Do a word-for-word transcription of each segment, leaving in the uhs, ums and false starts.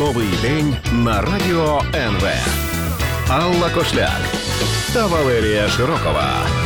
Новий день на радіо ен ве. Алла Кошляк та Валерія Широкова.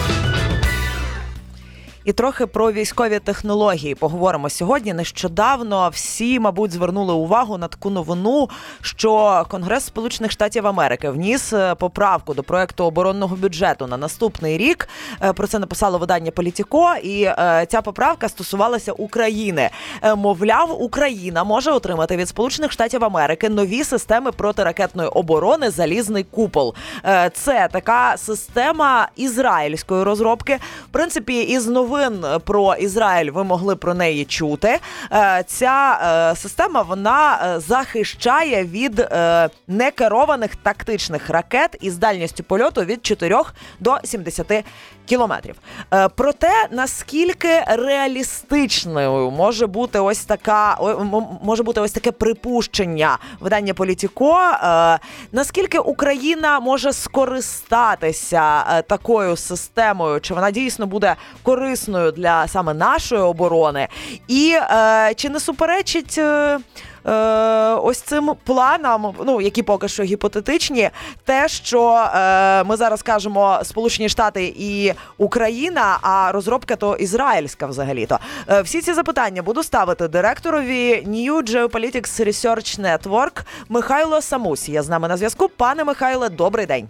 І трохи про військові технології поговоримо сьогодні. Нещодавно всі, мабуть, звернули увагу на таку новину, що Конгрес Сполучених Штатів Америки вніс поправку до проекту оборонного бюджету на наступний рік. Про це написало видання «Політіко», і ця поправка стосувалася України. Мовляв, Україна може отримати від Сполучених Штатів Америки нові системи протиракетної оборони «Залізний купол». Це така система ізраїльської розробки. В принципі, із новин про Ізраїль ви могли про неї чути. Ця система, вона захищає від некерованих тактичних ракет із дальністю польоту від чотирьох до сімдесяти кілометрів. Проте, наскільки реалістичною може бути ось така, може бути ось таке припущення видання «Політіко», наскільки Україна може скористатися такою системою, чи вона дійсно буде корисною для саме нашої оборони, і е, чи не суперечить е, е, ось цим планам, ну, які поки що гіпотетичні, те, що е, ми зараз кажемо Сполучені Штати і Україна, а розробка то ізраїльська взагалі-то. Е, всі ці запитання буду ставити директорові New Geopolitics Research Network Михайло Самусі. Я з нами на зв'язку. Пане Михайле, добрий день.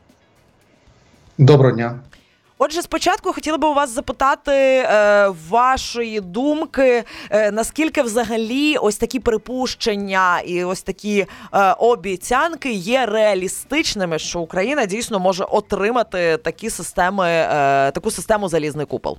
Доброго дня. Отже, спочатку хотіла би у вас запитати е, вашої думки, е, наскільки взагалі ось такі припущення і ось такі е, обіцянки є реалістичними, що Україна дійсно може отримати такі системи, е, таку систему «Залізний купол».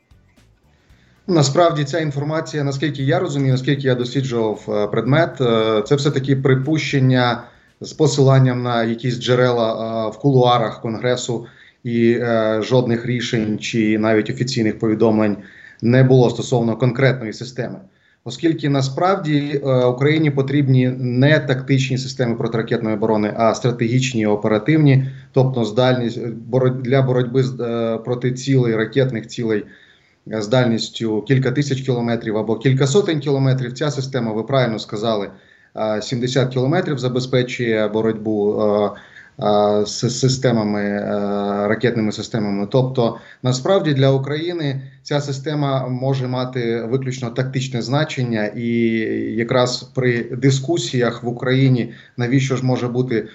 Насправді ця інформація, наскільки я розумію, наскільки я досліджував предмет, це все-таки припущення з посиланням на якісь джерела в кулуарах Конгресу, і е, жодних рішень чи навіть офіційних повідомлень не було стосовно конкретної системи. Оскільки насправді е, Україні потрібні не тактичні системи протиракетної оборони, а стратегічні і оперативні, тобто з дальність, бороть, для боротьби з, е, проти цілей, ракетних цілей е, з дальністю кілька тисяч кілометрів або кілька сотень кілометрів. Ця система, ви правильно сказали, е, сімдесят кілометрів забезпечує боротьбу е, з системами, ракетними системами. Тобто, насправді для України ця система може мати виключно тактичне значення, і якраз при дискусіях в Україні, навіщо ж може бути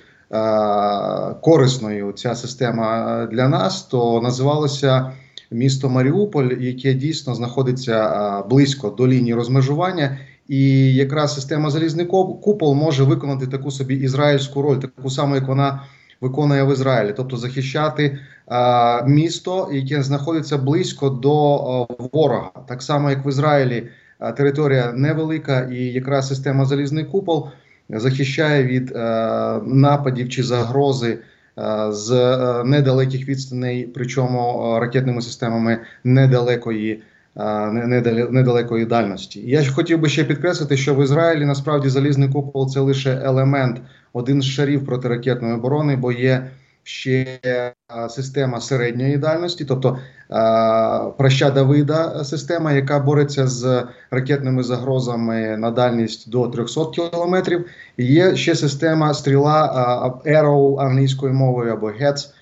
корисною ця система для нас, то називалося місто Маріуполь, яке дійсно знаходиться близько до лінії розмежування. І якраз система «Залізний купол» може виконати таку собі ізраїльську роль, таку саму, як вона виконує в Ізраїлі. Тобто захищати а, місто, яке знаходиться близько до а, ворога. Так само, як в Ізраїлі а, територія невелика, і якраз система «Залізний купол» захищає від а, нападів чи загрози а, з а, недалеких відстаней, причому а, ракетними системами недалекої недалекої дальності. Я ж хотів би ще підкреслити, що в Ізраїлі насправді «Залізний купол» – це лише елемент, один з шарів протиракетної оборони, бо є ще система середньої дальності, тобто праща Давида система, яка бореться з ракетними загрозами на дальність до трьохсот кілометрів. І є ще система стріла Arrow англійською мовою або гетс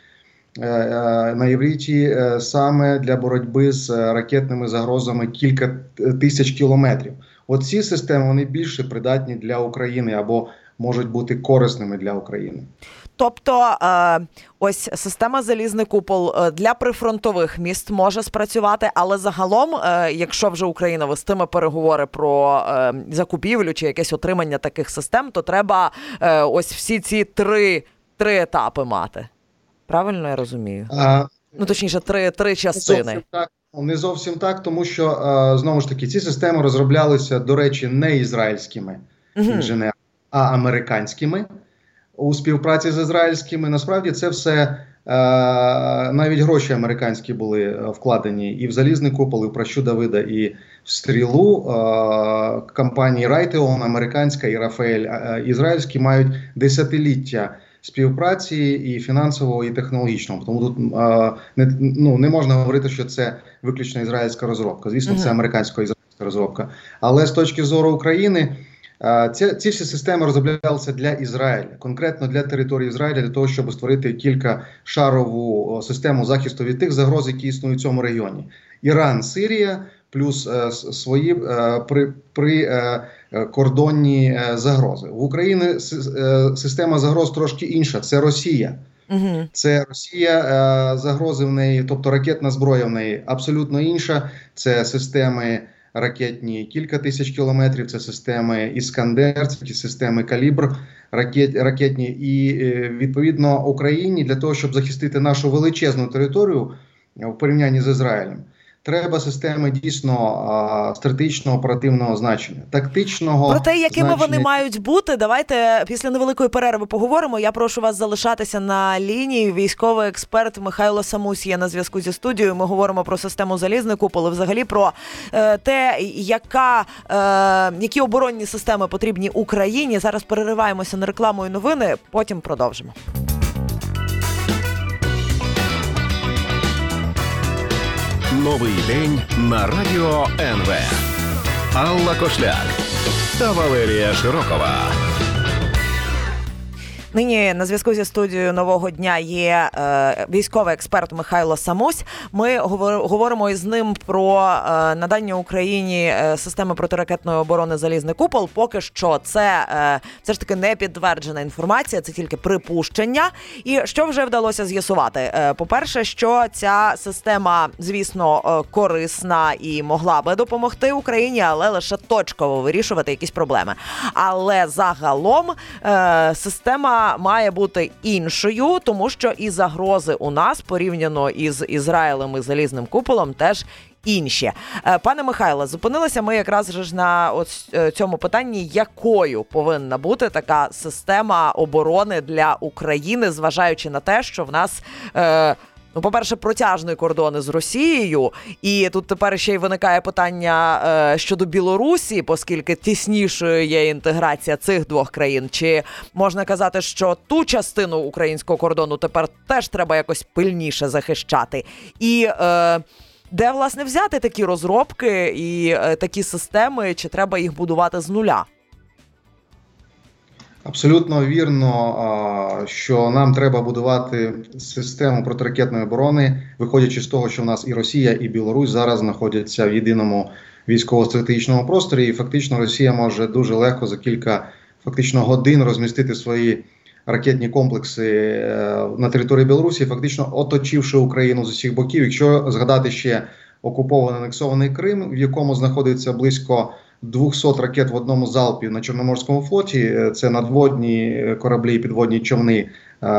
на євриті, саме для боротьби з ракетними загрозами кілька тисяч кілометрів. Оці системи, вони більше придатні для України або можуть бути корисними для України. Тобто ось система «Залізний купол» для прифронтових міст може спрацювати, але загалом, якщо вже Україна вестиме переговори про закупівлю чи якесь отримання таких систем, то треба ось всі ці три, три етапи мати. Правильно я розумію? А, ну, точніше, три, три частини. Не зовсім так, не зовсім так, тому що, а, знову ж таки, ці системи розроблялися, до речі, не ізраїльськими uh-huh. інженерами, а американськими у співпраці з ізраїльськими. Насправді це все, а, навіть гроші американські були вкладені і в «Залізний купол», і в пращу Давида, і в стрілу. А, компанії Raytheon, американська, і Рафаель, а, ізраїльські, мають десятиліття співпраці і фінансового, і технологічного. Тому тут а, не, ну, не можна говорити, що це виключно ізраїльська розробка. Звісно, uh-huh. це американсько-ізраїльська розробка. Але з точки зору України, Ці, ці всі системи розроблялися для Ізраїля, конкретно для території Ізраїля, для того, щоб створити кількашарову систему захисту від тих загроз, які існують в цьому регіоні. Іран, Сирія, плюс е, свої е, при, при е, кордонні е, загрози. В Україні е, система загроз трошки інша, це Росія. Угу. Це Росія, е, загрози в неї, тобто ракетна зброя в неї абсолютно інша, це системи ракетні кілька тисяч кілометрів, це системи «Іскандер», це системи «Калібр» ракет, ракетні. І, відповідно, Україні для того, щоб захистити нашу величезну територію в порівнянні з Ізраїлем, треба системи дійсно стратегічного оперативного значення, тактичного. Про те, якими значення... вони мають бути, давайте після невеликої перерви поговоримо. Я прошу вас залишатися на лінії. Військовий експерт Михайло Самусь є на зв'язку зі студією. Ми говоримо про систему «Залізний купол» і взагалі про е, те, яка, е, які оборонні системи потрібні Україні. Зараз перериваємося на рекламу і новини, потім продовжимо. Новий день на Радіо ен ве. Алла Кошляк та Валерія Широкова. Нині на зв'язку зі студією «Нового дня» є е, військовий експерт Михайло Самусь. Ми говор, говоримо із ним про е, надання Україні е, системи протиракетної оборони «Залізний купол». Поки що це е, все ж таки не підтверджена інформація, це тільки припущення. І що вже вдалося з'ясувати? Е, по-перше, що ця система, звісно, е, корисна і могла би допомогти Україні, але лише точково вирішувати якісь проблеми. Але загалом е, система має бути іншою, тому що і загрози у нас порівняно із Ізраїлем і залізним куполом теж інші. Пане Михайле, зупинилися ми якраз ж на ось цьому питанні, якою повинна бути така система оборони для України, зважаючи на те, що в нас... Е- Ну, по-перше, протяжний кордон із Росією, і тут тепер ще й виникає питання е, щодо Білорусі, оскільки тіснішою є інтеграція цих двох країн. Чи можна казати, що ту частину українського кордону тепер теж треба якось пильніше захищати? І е, де, власне, взяти такі розробки і е, такі системи, чи треба їх будувати з нуля? Абсолютно вірно, що нам треба будувати систему протиракетної оборони, виходячи з того, що в нас і Росія, і Білорусь зараз знаходяться в єдиному військово-стратегічному просторі, і фактично Росія може дуже легко за кілька фактично годин розмістити свої ракетні комплекси на території Білорусі, фактично оточивши Україну з усіх боків. Якщо згадати ще окупований анексований Крим, в якому знаходиться близько двохсот ракет в одному залпі на Чорноморському флоті, це надводні кораблі і підводні човни,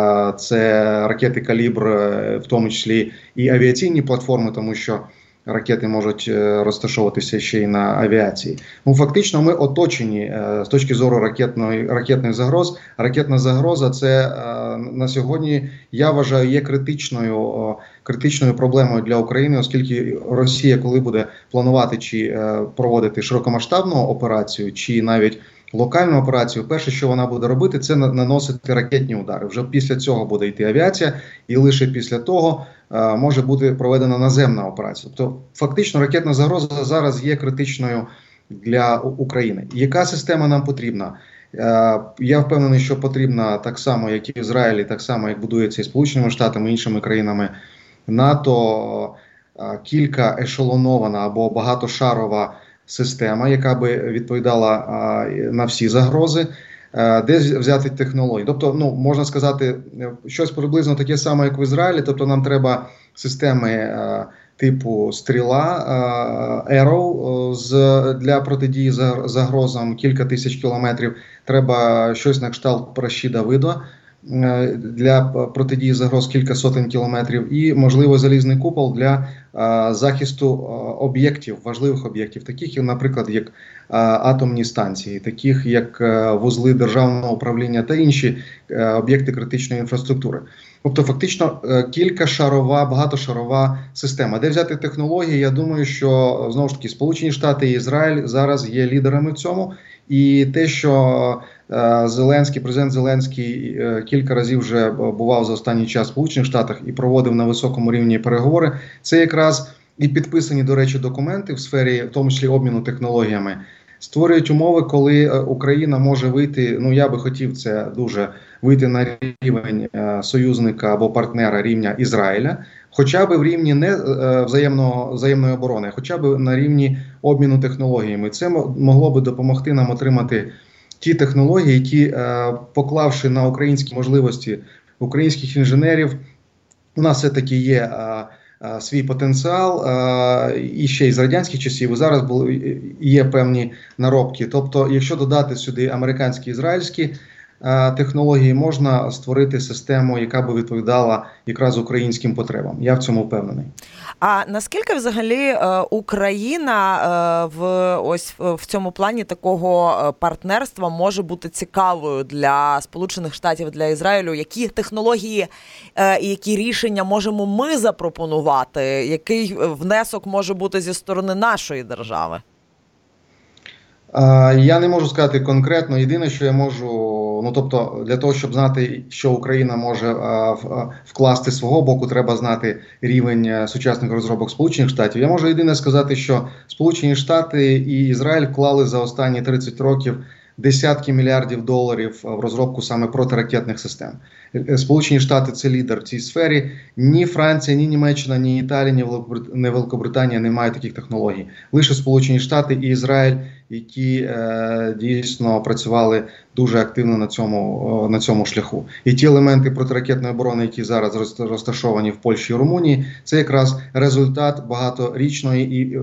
це ракети «Калібр», в тому числі і авіаційні платформи, тому що ракети можуть розташовуватися ще й на авіації. Ну, фактично ми оточені з точки зору ракетної, ракетних загроз. Ракетна загроза – це на сьогодні, я вважаю, є критичною, критичною проблемою для України, оскільки Росія, коли буде планувати чи проводити широкомасштабну операцію, чи навіть локальну операцію, перше, що вона буде робити, це наносити ракетні удари. Вже після цього буде йти авіація, і лише після того е, може бути проведена наземна операція. Тобто, фактично, ракетна загроза зараз є критичною для України. Яка система нам потрібна? Е, я впевнений, що потрібна так само, як і в Ізраїлі, так само, як будується і Сполученими Штатами, і іншими країнами НАТО, е, кілька ешелонована або багатошарова система, яка би відповідала а, на всі загрози, а, де взяти технології. Тобто, ну, можна сказати, щось приблизно таке саме, як в Ізраїлі. Тобто нам треба системи а, типу «Стріла», а, «Arrow» з, для протидії загрозам кілька тисяч кілометрів. Треба щось на кшталт «Пращі Давида» для протидії загроз кілька сотень кілометрів, і, можливо, залізний купол для а, захисту а, об'єктів, важливих об'єктів, таких, наприклад, як а, атомні станції, таких, як а, вузли державного управління та інші а, об'єкти критичної інфраструктури. Тобто, фактично, а, кількашарова, багатошарова система. Де взяти технології? Я думаю, що, знову ж таки, Сполучені Штати і Ізраїль зараз є лідерами в цьому. І те, що Зеленський, президент Зеленський кілька разів вже бував за останній час в Сполучених Штатах і проводив на високому рівні переговори, це якраз і підписані, до речі, документи в сфері, в тому числі, обміну технологіями. створюють умови, коли Україна може вийти, ну я би хотів це дуже, вийти на рівень союзника або партнера рівня Ізраїля, хоча б в рівні не взаємного, взаємної оборони, а хоча б на рівні обміну технологіями. Це могло би допомогти нам отримати ті технології, які, поклавши на українські можливості українських інженерів, у нас все-таки є свій потенціал, і ще й з радянських часів, і зараз були, є певні наробки. Тобто, якщо додати сюди американські, ізраїльські технології, можна створити систему, яка би відповідала якраз українським потребам. Я в цьому впевнений. А наскільки взагалі Україна в ось в цьому плані такого партнерства може бути цікавою для Сполучених Штатів, для Ізраїлю? Які технології і які рішення можемо ми запропонувати? Який внесок може бути зі сторони нашої держави? Я не можу сказати конкретно. Єдине, що я можу, ну тобто, для того, щоб знати, що Україна може вкласти з свого боку, треба знати рівень сучасних розробок Сполучених Штатів. Я можу єдине сказати, що Сполучені Штати і Ізраїль вклали за останні тридцять років десятки мільярдів доларів в розробку саме протиракетних систем. Сполучені Штати – це лідер в цій сфері. Ні Франція, ні Німеччина, ні Італія, ні Великобританія не мають таких технологій. Лише Сполучені Штати і Ізраїль, які е, дійсно працювали дуже активно на цьому, на цьому шляху. І ті елементи протиракетної оборони, які зараз розташовані в Польщі і Румунії, це якраз результат багаторічної і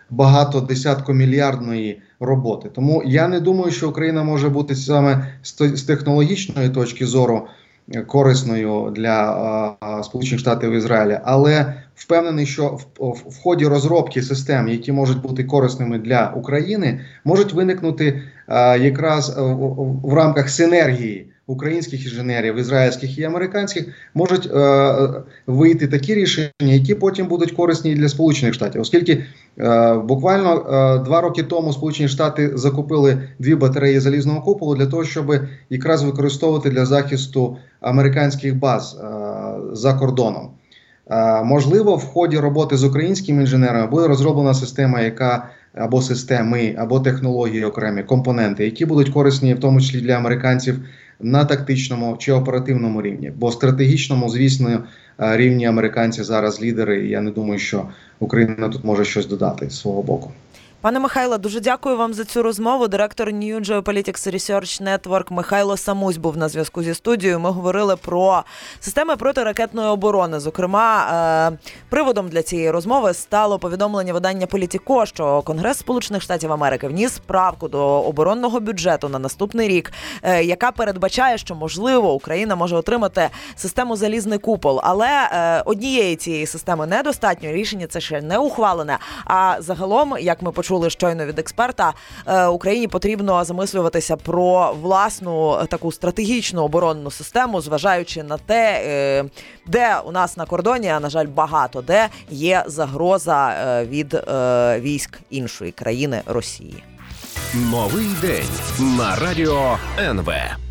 багатодесяткомільярдної роботи. Тому я не думаю, що Україна може бути саме з технологічної точки зору корисною для а, Сполучених Штатів і Ізраїля, але впевнений, що в, в, в ході розробки систем, які можуть бути корисними для України, можуть виникнути а, якраз в, в, в рамках синергії українських інженерів, ізраїльських і американських, можуть е, вийти такі рішення, які потім будуть корисні для Сполучених Штатів. Оскільки е, буквально е, два роки тому Сполучені Штати закупили дві батареї залізного куполу для того, щоб якраз використовувати для захисту американських баз е, за кордоном. Е, можливо, в ході роботи з українськими інженерами буде розроблена система, яка або системи, або технології окремі, компоненти, які будуть корисні в тому числі для американців на тактичному чи оперативному рівні. Бо стратегічному, звісно, рівні американці зараз лідери, і я не думаю, що Україна тут може щось додати з свого боку. Пане Михайло, дуже дякую вам за цю розмову. Директор New Geopolitics Research Network Михайло Самусь був на зв'язку зі студією. Ми говорили про системи протиракетної оборони. Зокрема, приводом для цієї розмови стало повідомлення видання Політіко, що Конгрес Сполучених Штатів Америки вніс правку до оборонного бюджету на наступний рік, яка передбачає, що, можливо, Україна може отримати систему «Залізний купол». Але однієї цієї системи недостатньо, рішення це ще не ухвалене. А загалом, як ми почули, чули щойно від експерта, Україні потрібно замислюватися про власну таку стратегічну оборонну систему, зважаючи на те, де у нас на кордоні, а, на жаль, багато де є загроза від військ іншої країни – Росії. Новий день на радіо ен ве.